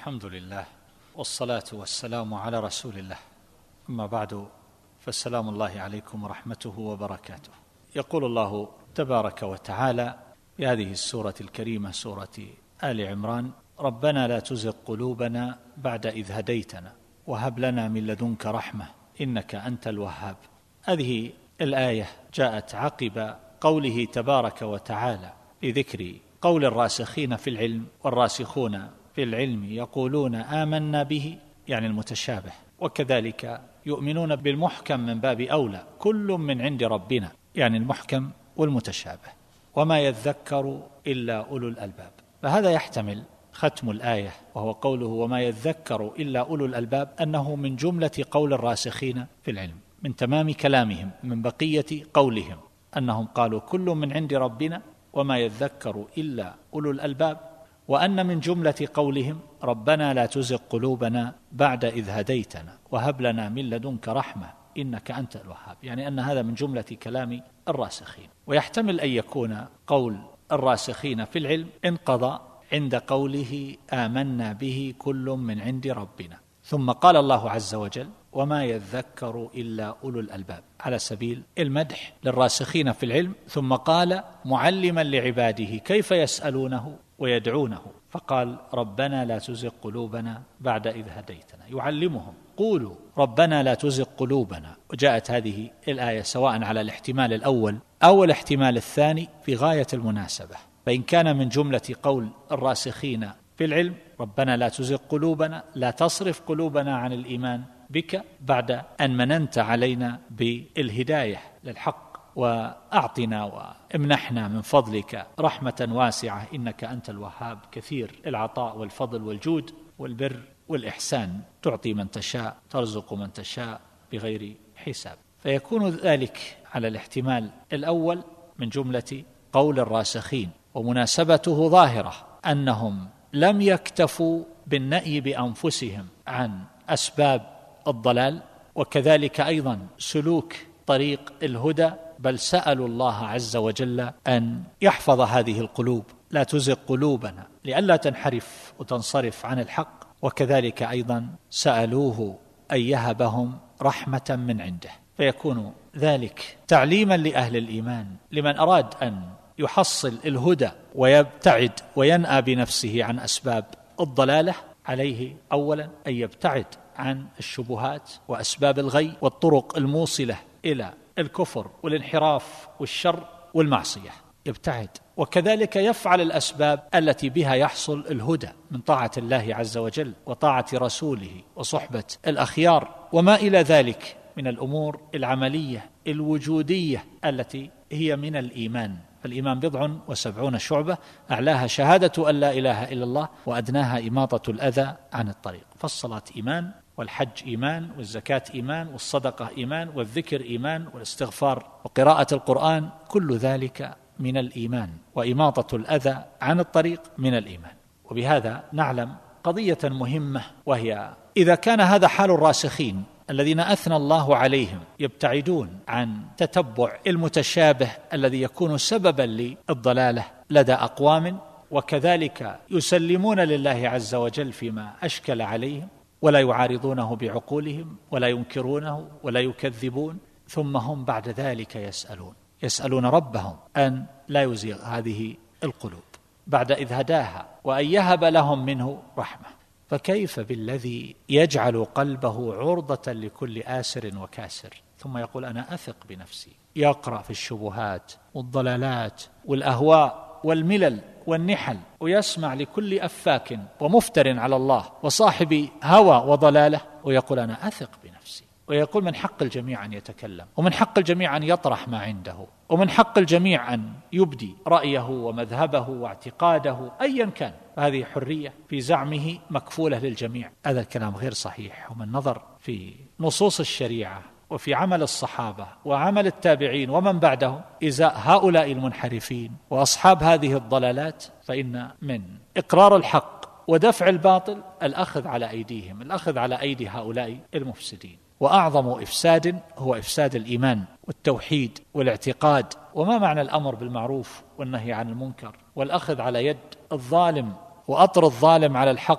الحمد لله والصلاة والسلام على رسول الله، أما بعد، فالسلام الله عليكم ورحمته وبركاته. يقول الله تبارك وتعالى في هذه السورة الكريمة، سورة آل عمران: ربنا لا تزغ قلوبنا بعد إذ هديتنا وهب لنا من لدنك رحمة إنك أنت الوهاب. هذه الآية جاءت عقب قوله تبارك وتعالى لذكر قول الراسخين في العلم، والراسخون في العلم يقولون آمنا به، يعني المتشابه، وكذلك يؤمنون بالمحكم من باب أولى، كل من عند ربنا، يعني المحكم والمتشابه، وما يذكر إلا أولو الألباب. فهذا يحتمل ختم الآية، وهو قوله وما يذكر إلا أولو الألباب، أنه من جملة قول الراسخين في العلم، من تمام كلامهم، من بقية قولهم، أنهم قالوا كل من عند ربنا وما يذكر إلا أولو الألباب، وأن من جملة قولهم ربنا لا تزغ قلوبنا بعد إذ هديتنا وهب لنا من لدنك رحمة إنك أنت الوهاب، يعني أن هذا من جملة كلام الراسخين. ويحتمل أن يكون قول الراسخين في العلم انقضى عند قوله آمنا به كل من عند ربنا، ثم قال الله عز وجل وما يذكر إلا أولو الألباب، على سبيل المدح للراسخين في العلم، ثم قال معلما لعباده كيف يسألونه ويدعونه، فقال ربنا لا تزغ قلوبنا بعد إذ هديتنا، يعلمهم قولوا ربنا لا تزغ قلوبنا. وجاءت هذه الآية سواء على الاحتمال الأول أو الاحتمال الثاني في غاية المناسبة، فإن كان من جملة قول الراسخين في العلم ربنا لا تزغ قلوبنا، لا تصرف قلوبنا عن الإيمان بك بعد أن مننت علينا بالهداية للحق، وأعطنا وامنحنا من فضلك رحمة واسعة إنك أنت الوهاب، كثير العطاء والفضل والجود والبر والإحسان، تعطي من تشاء ترزق من تشاء بغير حساب. فيكون ذلك على الاحتمال الأول من جملة قول الراسخين، ومناسبته ظاهرة، أنهم لم يكتفوا بالنأي بأنفسهم عن أسباب الضلال، وكذلك أيضا سلوك طريق الهدى، بل سألوا الله عز وجل أن يحفظ هذه القلوب، لا تزغ قلوبنا، لئلا تنحرف وتنصرف عن الحق، وكذلك أيضا سألوه أن يهبهم رحمة من عنده. فيكون ذلك تعليما لأهل الإيمان، لمن أراد أن يحصل الهدى ويبتعد وينأى بنفسه عن أسباب الضلالة، عليه أولا أن يبتعد عن الشبهات وأسباب الغي والطرق الموصلة إلى الكفر والانحراف والشر والمعصية، يبتعد، وكذلك يفعل الأسباب التي بها يحصل الهدى من طاعة الله عز وجل وطاعة رسوله وصحبة الأخيار، وما إلى ذلك من الأمور العملية الوجودية التي هي من الإيمان. فالإيمان 70 شعبة، أعلاها شهادة أن لا إله إلا الله، وأدناها إماطة الأذى عن الطريق. فالصلاة إيمان، والحج إيمان، والزكاة إيمان، والصدقة إيمان، والذكر إيمان، والاستغفار وقراءة القرآن، كل ذلك من الإيمان، وإماطة الأذى عن الطريق من الإيمان. وبهذا نعلم قضية مهمة، وهي إذا كان هذا حال الراسخين الذين أثنى الله عليهم، يبتعدون عن تتبع المتشابه الذي يكون سببا للضلالة لدى أقوام، وكذلك يسلمون لله عز وجل فيما أشكل عليهم، ولا يعارضونه بعقولهم ولا ينكرونه ولا يكذبون، ثم هم بعد ذلك يسألون ربهم أن لا يزيغ هذه القلوب بعد إذ هداها، وأن يهب لهم منه رحمة. فكيف بالذي يجعل قلبه عرضة لكل آسر وكاسر، ثم يقول أنا أثق بنفسي، يقرأ في الشبهات والضلالات والأهواء والملل والنحل، ويسمع لكل أفاك ومفتر على الله وصاحب هوى وضلالة، ويقول أنا أثق بنفسي. ويقول من حق الجميع أن يتكلم، ومن حق الجميع أن يطرح ما عنده، ومن حق الجميع أن يبدي رأيه ومذهبه واعتقاده أيا كان، هذه حرية في زعمه مكفولة للجميع. هذا الكلام غير صحيح، ومن نظر في نصوص الشريعة وفي عمل الصحابة وعمل التابعين ومن بعدهم إزاء هؤلاء المنحرفين وأصحاب هذه الضلالات، فإن من إقرار الحق ودفع الباطل الأخذ على أيديهم، الأخذ على أيدي هؤلاء المفسدين. وأعظم إفساد هو إفساد الإيمان والتوحيد والاعتقاد. وما معنى الأمر بالمعروف والنهي عن المنكر والأخذ على يد الظالم وأطر الظالم على الحق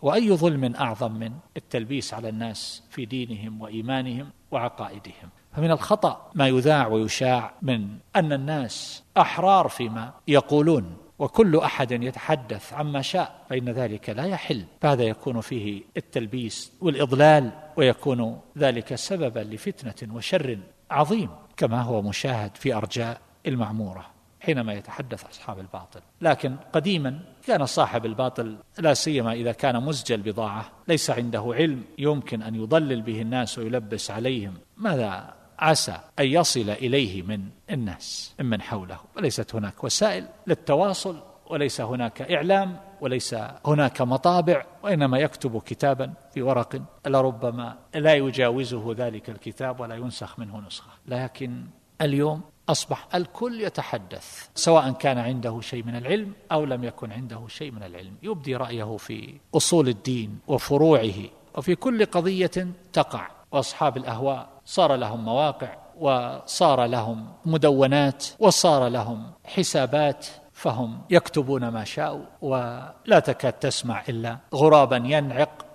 وأي ظلم أعظم من التلبيس على الناس في دينهم وإيمانهم وعقائدهم؟ فمن الخطأ ما يذاع ويشاع من أن الناس أحرار فيما يقولون وكل أحد يتحدث عما شاء، فإن ذلك لا يحل، فهذا يكون فيه التلبيس والإضلال، ويكون ذلك سببا لفتنة وشر عظيم كما هو مشاهد في أرجاء المعمورة حينما يتحدث أصحاب الباطل. لكن قديما كان صاحب الباطل لا سيما إذا كان مزجى البضاعة ليس عنده علم يمكن أن يضلل به الناس ويلبس عليهم ماذا عسى أن يصل إليه من الناس من حوله، وليست هناك وسائل للتواصل، وليس هناك إعلام، وليس هناك مطابع، وإنما يكتب كتابا في ورق لربما لا يجاوزه ذلك الكتاب ولا ينسخ منه نسخة. لكن اليوم أصبح الكل يتحدث سواء كان عنده شيء من العلم أو لم يكن عنده شيء من العلم، يبدي رأيه في أصول الدين وفروعه وفي كل قضية تقع. وأصحاب الأهواء صار لهم مواقع وصار لهم مدونات وصار لهم حسابات، فهم يكتبون ما شاءوا، ولا تكاد تسمع إلا غرابا ينعق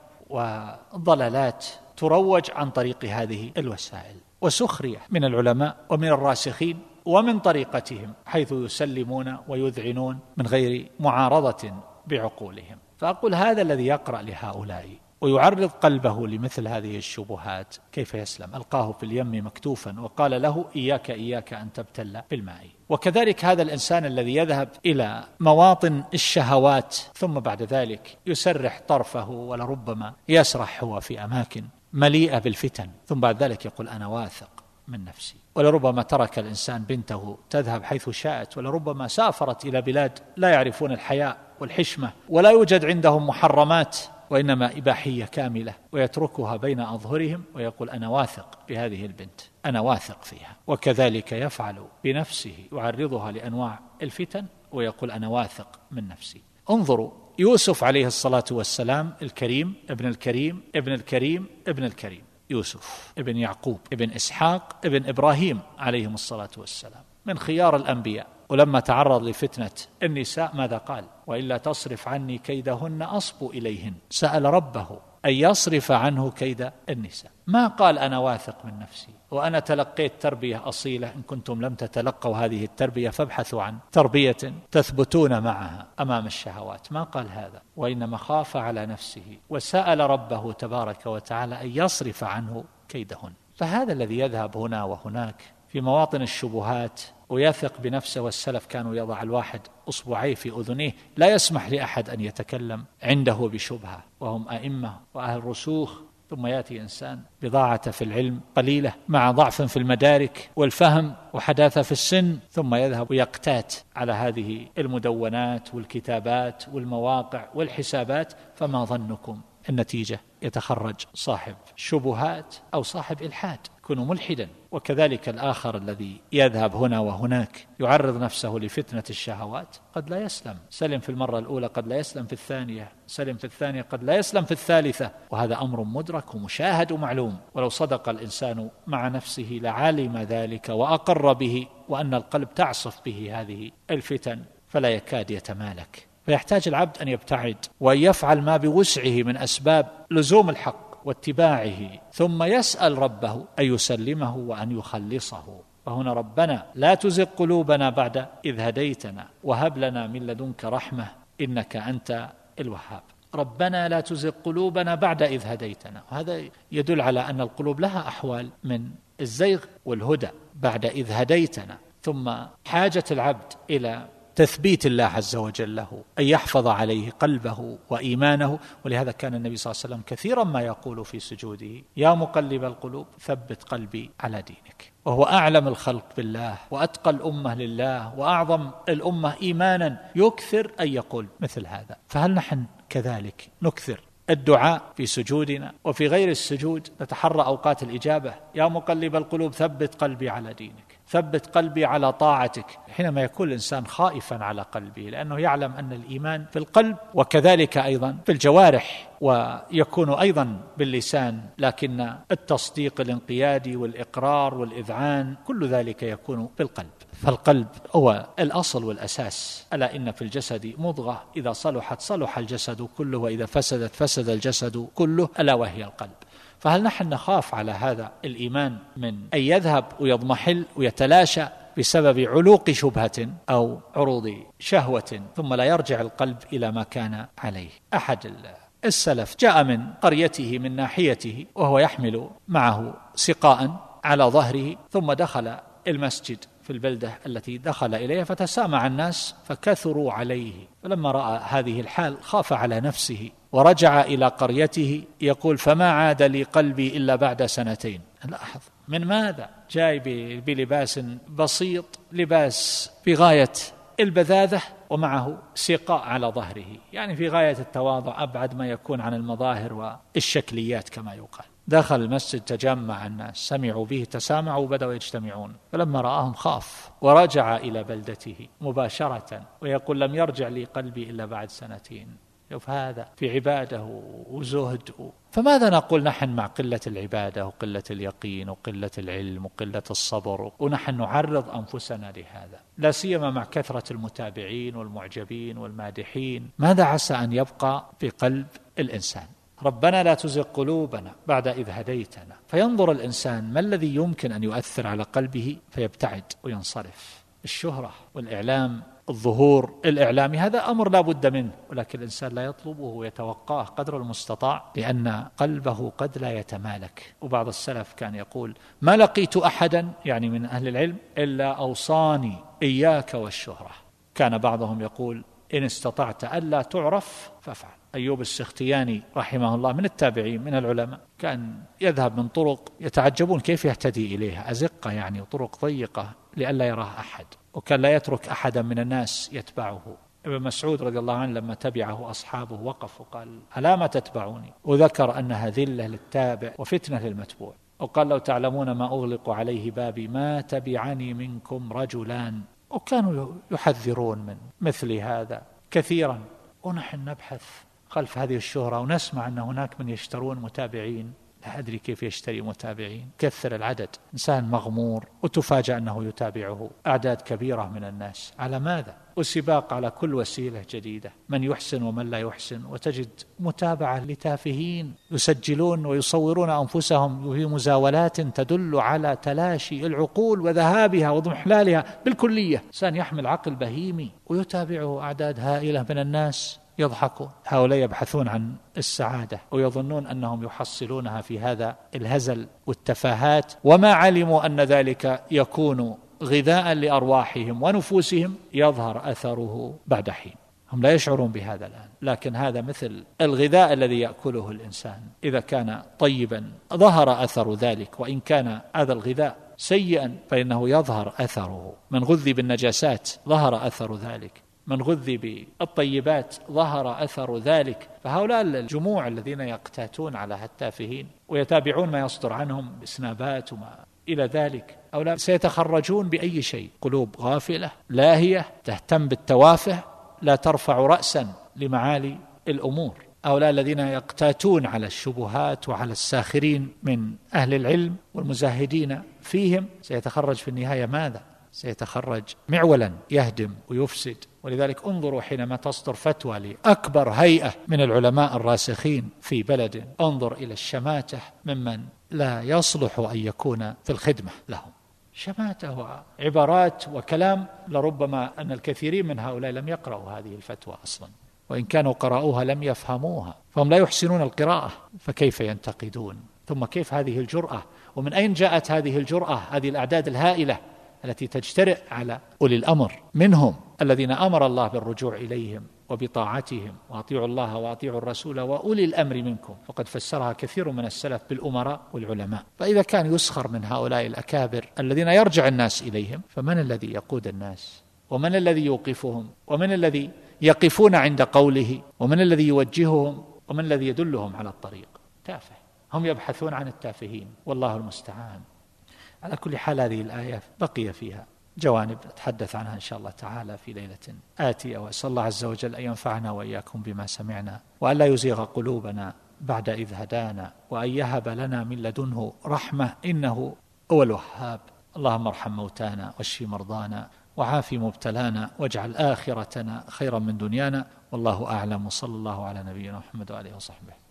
وضلالات تروج عن طريق هذه الوسائل، وسخرية من العلماء ومن الراسخين ومن طريقتهم حيث يسلمون ويذعنون من غير معارضة بعقولهم. فأقول هذا الذي يقرأ لهؤلاء ويعرض قلبه لمثل هذه الشبهات كيف يسلم؟ ألقاه في اليم مكتوفا وقال له إياك أن تبتل بالماء. وكذلك هذا الإنسان الذي يذهب إلى مواطن الشهوات ثم بعد ذلك يسرح طرفه ولربما يسرح هو في أماكن مليئة بالفتن، ثم بعد ذلك يقول أنا واثق من نفسي. ولربما ترك الإنسان بنته تذهب حيث شاءت، ولربما سافرت إلى بلاد لا يعرفون الحياء والحشمة ولا يوجد عندهم محرمات وإنما إباحية كاملة، ويتركها بين أظهرهم ويقول أنا واثق بهذه البنت، أنا واثق فيها. وكذلك يفعل بنفسه، يعرضها لأنواع الفتن ويقول أنا واثق من نفسي. انظروا يوسف عليه الصلاة والسلام الكريم ابن الكريم ابن الكريم ابن الكريم، يوسف ابن يعقوب ابن إسحاق ابن إبراهيم عليهم الصلاة والسلام، من خيار الأنبياء. ولما تعرض لفتنة النساء ماذا قال؟ وإلا تصرف عني كيدهن أصب إليهن. سأل ربه أن يصرف عنه كيد النساء. ما قال أنا واثق من نفسي وأنا تلقيت تربية أصيلة. إن كنتم لم تتلقوا هذه التربية فابحثوا عن تربية تثبتون معها أمام الشهوات. ما قال هذا، وإنما خاف على نفسه وسأل ربه تبارك وتعالى أن يصرف عنه كيدهن. فهذا الذي يذهب هنا وهناك في مواطن الشبهات ويثق بنفسه، والسلف كانوا يضع الواحد أصبعيه في أذنيه لا يسمح لأحد أن يتكلم عنده بشبهة، وهم أئمة وأهل رسوخ. ثم يأتي إنسان بضاعة في العلم قليلة مع ضعف في المدارك والفهم وحداثة في السن، ثم يذهب ويقتات على هذه المدونات والكتابات والمواقع والحسابات. فما ظنكم؟ النتيجة يتخرج صاحب شبهات أو صاحب إلحاد، يكون ملحدا. وكذلك الآخر الذي يذهب هنا وهناك يعرض نفسه لفتنة الشهوات قد لا يسلم، سلم في المرة الأولى قد لا يسلم في الثانية، سلم في الثانية قد لا يسلم في الثالثة. وهذا أمر مدرك ومشاهد ومعلوم، ولو صدق الإنسان مع نفسه لعلم ذلك وأقر به، وأن القلب تعصف به هذه الفتن فلا يكاد يتمالك. فيحتاج العبد أن يبتعد وأن يفعل ما بوسعه من أسباب لزوم الحق واتباعه، ثم يسأل ربه أن يسلمه وأن يخلصه. فهنا ربنا لا تزغ قلوبنا بعد إذ هديتنا وهب لنا من لدنك رحمة إنك أنت الوهاب. ربنا لا تزغ قلوبنا بعد إذ هديتنا، وهذا يدل على أن القلوب لها أحوال من الزيغ والهدى بعد إذ هديتنا. ثم حاجة العبد إلى تثبيت الله عز وجل له أن يحفظ عليه قلبه وإيمانه. ولهذا كان النبي صلى الله عليه وسلم كثيرا ما يقول في سجوده يا مقلب القلوب ثبت قلبي على دينك. وهو أعلم الخلق بالله وأتقى الأمة لله وأعظم الأمة إيمانا، يكثر أن يقول مثل هذا. فهل نحن كذلك نكثر الدعاء في سجودنا وفي غير السجود؟ نتحرى أوقات الإجابة، يا مقلب القلوب ثبت قلبي على دينك. ثبت قلبي على طاعتك. حينما يكون الإنسان خائفا على قلبه لأنه يعلم أن الإيمان في القلب وكذلك أيضا في الجوارح، ويكون أيضا باللسان، لكن التصديق الانقيادي والإقرار والإذعان كل ذلك يكون بالقلب. فالقلب هو الأصل والأساس. ألا إن في الجسد مضغة إذا صلحت صلح الجسد كله وإذا فسدت فسد الجسد كله، ألا وهي القلب. فهل نحن نخاف على هذا الإيمان من أن يذهب ويضمحل ويتلاشى بسبب علوق شبهة أو عروض شهوة ثم لا يرجع القلب إلى ما كان عليه؟ أحد السلف جاء من قريته من ناحيته وهو يحمل معه سقاء على ظهره، ثم دخل المسجد في البلدة التي دخل إليها فتسامع الناس فكثروا عليه، فلما رأى هذه الحال خاف على نفسه ورجع إلى قريته يقول: فما عاد لي قلبي إلا بعد 2. لاحظ من ماذا جاي بلباس بسيط، لباس بغاية البذاذة ومعه سقاء على ظهره، يعني في غاية التواضع أبعد ما يكون عن المظاهر والشكليات كما يقال. دخل المسجد تجمع الناس، سمعوا به تسامعوا وبدأوا يجتمعون، فلما رآهم خاف ورجع إلى بلدته مباشرة ويقول: لم يرجع لي قلبي إلا بعد 2. شوف هذا في عباده وزهد. فماذا نقول نحن مع قلة العبادة وقلة اليقين وقلة العلم وقلة الصبر ونحن نعرض أنفسنا لهذا، لا سيما مع كثرة المتابعين والمعجبين والمادحين؟ ماذا عسى أن يبقى في قلب الإنسان؟ ربنا لا تزغ قلوبنا بعد إذ هديتنا. فينظر الإنسان ما الذي يمكن أن يؤثر على قلبه فيبتعد وينصرف. الشهرة والإعلام، الظهور الإعلامي، هذا أمر لا بد منه، ولكن الإنسان لا يطلبه ويتوقاه قدر المستطاع، لأن قلبه قد لا يتمالك. وبعض السلف كان يقول: ما لقيت أحدا، يعني من أهل العلم، إلا أوصاني إياك والشهرة. كان بعضهم يقول: إن استطعت ألا تعرف فافعل. أيوب السختياني رحمه الله من التابعين من العلماء، كان يذهب من طرق يتعجبون كيف يهتدي إليها، أزقة يعني وطرق ضيقة لئلا يراه أحد، وكان لا يترك أحدا من الناس يتبعه. ابن مسعود رضي الله عنه لما تبعه أصحابه وقف وقال: ألا ما تتبعوني؟ وذكر أنها ذلة للتابع وفتنة للمتبوع، وقال: لو تعلمون ما أغلق عليه بابي ما تبعني منكم رجلان. وكانوا يحذرون من مثل هذا كثيرا. ونحن نبحث خلف هذه الشهرة ونسمع أن هناك من يشترون متابعين، لا أدري كيف يشتري متابعين، كثر العدد، إنسان مغمور وتفاجأ أنه يتابعه أعداد كبيرة من الناس. على ماذا؟ وسباق على كل وسيلة جديدة، من يحسن ومن لا يحسن، وتجد متابعة لتافهين يسجلون ويصورون أنفسهم في مزاولات تدل على تلاشي العقول وذهابها وضمحلالها بالكلية. إنسان يحمل عقل بهيمي ويتابعه أعداد هائلة من الناس يضحكون. هؤلاء يبحثون عن السعادة ويظنون أنهم يحصلونها في هذا الهزل والتفاهات، وما علموا أن ذلك يكون غذاء لأرواحهم ونفوسهم يظهر أثره بعد حين. هم لا يشعرون بهذا الآن، لكن هذا مثل الغذاء الذي يأكله الإنسان، إذا كان طيبا ظهر أثر ذلك، وإن كان هذا الغذاء سيئا فإنه يظهر أثره. من غذي بالنجاسات ظهر أثر ذلك، من غذي بالطيبات ظهر أثر ذلك. فهؤلاء الجموع الذين يقتاتون على التافهين ويتابعون ما يصدر عنهم بسنابات وما إلى ذلك، هؤلاء سيتخرجون بأي شيء. قلوب غافلة لاهية تهتم بالتوافه، لا ترفع رأسا لمعالي الأمور. هؤلاء الذين يقتاتون على الشبهات وعلى الساخرين من أهل العلم والمزاهدين فيهم سيتخرج في النهاية ماذا؟ سيتخرج معولا يهدم ويفسد. ولذلك انظروا حينما تصدر فتوى لأكبر هيئة من العلماء الراسخين في بلد، انظر إلى الشماتة ممن لا يصلح أن يكون في الخدمة لهم. شماتة وعبارات وكلام لربما أن الكثيرين من هؤلاء لم يقرأوا هذه الفتوى أصلا، وإن كانوا قرأوها لم يفهموها، فهم لا يحسنون القراءة، فكيف ينتقدون؟ ثم كيف هذه الجرأة؟ ومن أين جاءت هذه الجرأة؟ هذه الأعداد الهائلة التي تجترئ على أولي الأمر منهم الذين أمر الله بالرجوع إليهم وبطاعتهم، وأطيعوا الله وأطيعوا الرسول وأولي الأمر منكم. فقد فسرها كثير من السلف بالأمراء والعلماء. فإذا كان يسخر من هؤلاء الأكابر الذين يرجع الناس إليهم، فمن الذي يقود الناس؟ ومن الذي يوقفهم؟ ومن الذي يقفون عند قوله؟ ومن الذي يوجههم؟ ومن الذي يدلهم على الطريق؟ تافه. هم يبحثون عن التافهين، والله المستعان. على كل حال هذه الآية بقي فيها جوانب نتحدث عنها إن شاء الله تعالى في ليلة آتية، وأسأل الله عز وجل أن ينفعنا وإياكم بما سمعنا، وأن لا يزيغ قلوبنا بعد إذ هدانا، وأن يهب لنا من لدنه رحمة إنه هو الوهاب. اللهم ارحم موتانا واشف مرضانا وعاف مبتلانا واجعل آخرتنا خيرا من دنيانا، والله أعلم، وصلى الله على نبينا محمد وآله وصحبه.